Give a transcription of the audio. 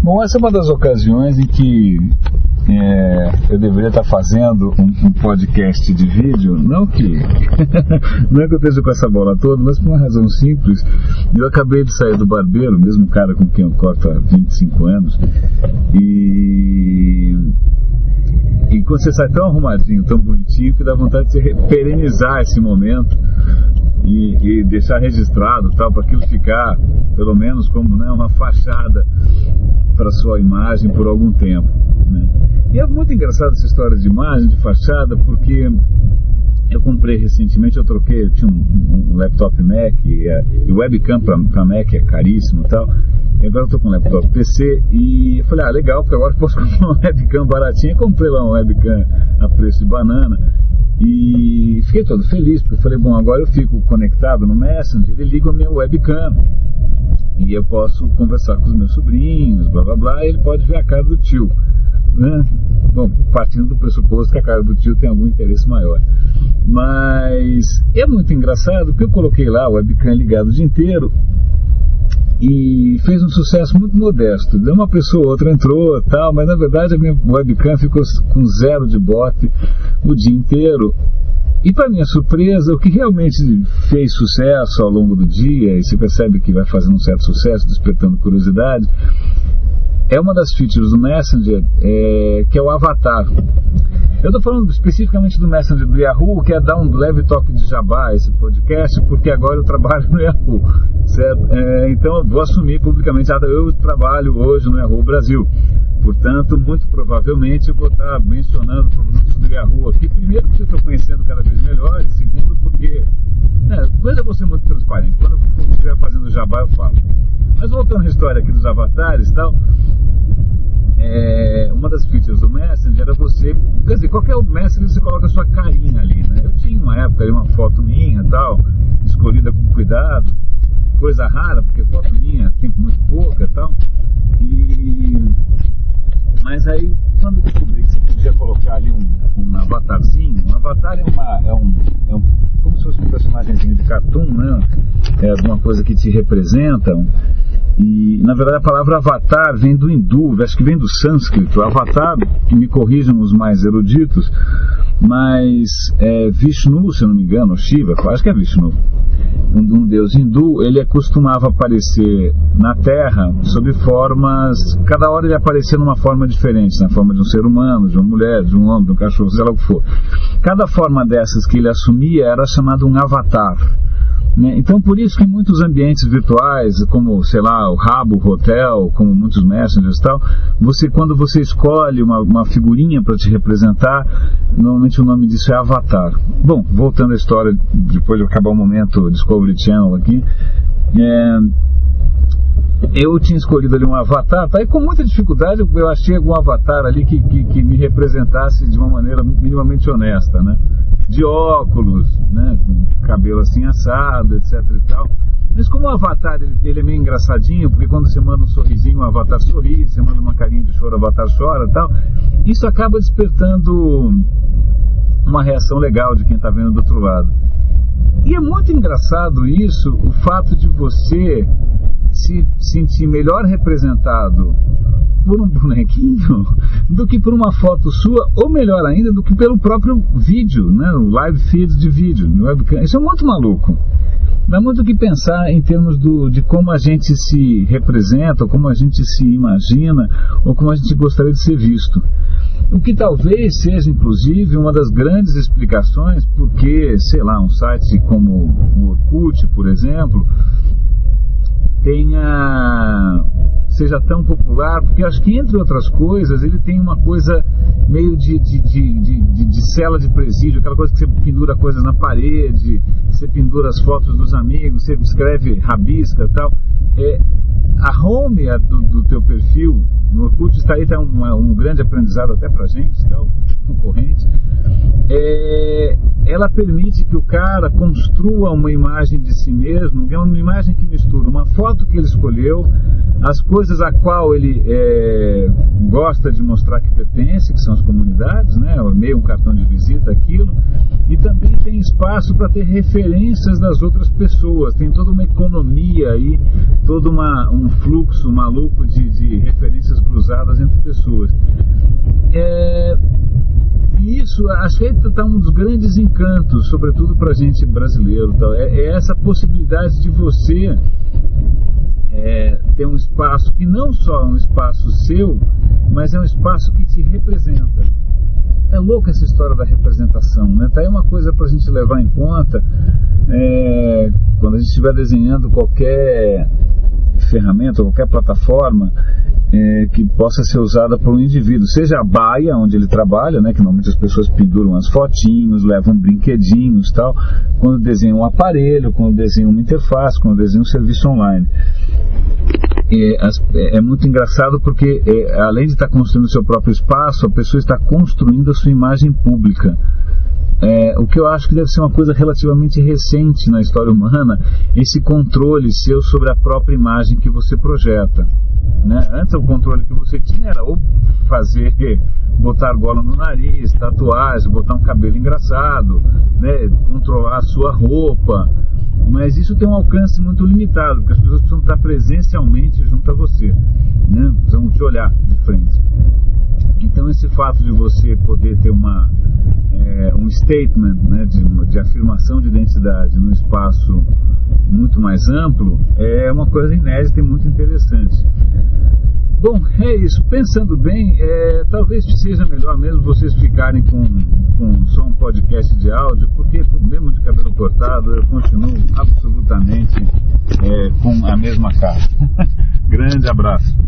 Bom, essa é uma das ocasiões em que eu deveria estar fazendo um podcast de vídeo, não que não é que eu esteja com essa bola toda, mas por uma razão simples. Eu acabei de sair do barbeiro, mesmo cara com quem eu corto há 25 anos, e quando você sai tão arrumadinho, tão bonitinho, que dá vontade de perenizar esse momento e deixar registrado, tal, para aquilo ficar pelo menos como, né, uma fachada para sua imagem por algum tempo, né? E é muito engraçado essa história de imagem, de fachada, porque eu comprei recentemente, eu tinha um laptop Mac, e webcam para Mac é caríssimo e tal, e agora eu estou com um laptop PC, e eu falei, legal, porque agora eu posso comprar uma webcam baratinha. Comprei lá uma webcam a preço de banana, e fiquei todo feliz, porque eu falei, bom, agora eu fico conectado no Messenger e ligo a minha webcam, e eu posso conversar com os meus sobrinhos, blá blá blá, e ele pode ver a cara do tio, né? Bom, partindo do pressuposto que a cara do tio tem algum interesse maior. Mas é muito engraçado porque eu coloquei lá o webcam ligado o dia inteiro e fez um sucesso muito modesto. Deu uma pessoa ou outra entrou, tal, mas na verdade a minha webcam ficou com 0 de bote o dia inteiro. E para minha surpresa, o que realmente fez sucesso ao longo do dia, e você percebe que vai fazendo um certo sucesso, despertando curiosidade, é uma das features do Messenger, que é o avatar. Eu estou falando especificamente do Messenger do Yahoo, que é dar um leve toque de jabá a esse podcast, porque agora eu trabalho no Yahoo, certo? Então eu vou assumir publicamente, eu trabalho hoje no Yahoo Brasil. Portanto, muito provavelmente eu vou estar mencionando produtos do Yahoo aqui. Primeiro, porque eu estou conhecendo cada vez melhor, e segundo, porque coisa é você muito transparente. Quando eu estiver fazendo jabá, eu falo. Mas voltando à história aqui dos avatares e tal, uma das features do Messenger era você, quer dizer, qualquer Messenger você coloca a sua carinha ali, né? Eu tinha uma época ali uma foto minha e tal, escolhida com cuidado, coisa rara, porque foto minha tem muito pouca e tal, mas aí quando eu descobri que você podia colocar ali um avatarzinho, um avatar é como se fosse um personagemzinho de cartoon, né? É alguma coisa que te representa. E na verdade a palavra avatar vem do hindu, acho que vem do sânscrito. Avatar, que me corrijam os mais eruditos, mas Vishnu, se eu não me engano, Shiva, acho que é Vishnu, um deus hindu, ele costumava aparecer na Terra sob formas, cada hora ele aparecia numa forma diferente, na forma de um ser humano, de uma mulher, de um homem, de um cachorro, seja lá o que for. Cada forma dessas que ele assumia era chamado um avatar, né? Então por isso que em muitos ambientes virtuais, como, sei lá, o Rabo Hotel, como muitos messengers e tal, quando você escolhe uma figurinha para te representar, normalmente o nome disso é avatar. Bom, voltando à história, depois de acabar o momento Discovery Channel aqui, eu tinha escolhido ali um avatar, tá? E com muita dificuldade eu achei algum avatar ali que me representasse de uma maneira minimamente honesta, né? De óculos, né? Com cabelo assim assado, etc e tal. Mas como o avatar ele é meio engraçadinho, porque quando você manda um sorrisinho, o avatar sorri, você manda uma carinha de choro, o avatar chora e tal, isso acaba despertando uma reação legal de quem está vendo do outro lado. E é muito engraçado isso, o fato de você se sentir melhor representado por um bonequinho do que por uma foto sua, ou melhor ainda, do que pelo próprio vídeo, né? O live feed de vídeo no webcam. Isso é muito maluco. Dá muito o que pensar em termos de como a gente se representa, ou como a gente se imagina, ou como a gente gostaria de ser visto. O que talvez seja, inclusive, uma das grandes explicações porque, sei lá, um site como o Orkut, por exemplo, seja tão popular, porque acho que, entre outras coisas, ele tem uma coisa meio de cela de presídio, aquela coisa que você pendura coisas na parede, você pendura as fotos dos amigos, você escreve, rabisca e tal. A home do teu perfil no Orkut está aí, tá um grande aprendizado até pra gente, tá, o concorrente. Ela permite que o cara construa uma imagem de si mesmo, que é uma imagem que mistura uma foto que ele escolheu, as coisas a qual ele gosta de mostrar que pertence, que são as comunidades, né? Meio um cartão de visita, aquilo, e também tem espaço para ter referências das outras pessoas, tem toda uma economia aí, todo um fluxo maluco de referências cruzadas entre pessoas. E isso, acho que está um dos grandes encantos, sobretudo para a gente brasileiro, é essa possibilidade de você ter um espaço que não só é um espaço seu, mas é um espaço que te representa. É louca essa história da representação, né? Tá aí uma coisa para a gente levar em conta quando a gente estiver desenhando qualquer ferramenta, qualquer plataforma que possa ser usada por um indivíduo, seja a baia onde ele trabalha, né, que normalmente as pessoas penduram as fotinhos, levam brinquedinhos, tal, quando desenham um aparelho, quando desenham uma interface, quando desenham um serviço online. É muito engraçado porque além de estar construindo o seu próprio espaço, a pessoa está construindo a sua imagem pública. O que eu acho que deve ser uma coisa relativamente recente na história humana, esse controle seu sobre a própria imagem que você projeta, né? Antes o controle que você tinha era ou botar argola no nariz, tatuagem, botar um cabelo engraçado, né? Controlar a sua roupa, mas isso tem um alcance muito limitado, porque as pessoas precisam estar presencialmente junto a você, né? Precisam te olhar de frente. Então esse fato de você poder ter um statement, né, de afirmação de identidade num espaço muito mais amplo é uma coisa inédita e muito interessante. Bom, é isso. Pensando bem, talvez seja melhor mesmo vocês ficarem com só um podcast de áudio, porque mesmo de cabelo cortado eu continuo absolutamente com a mesma cara. Grande abraço.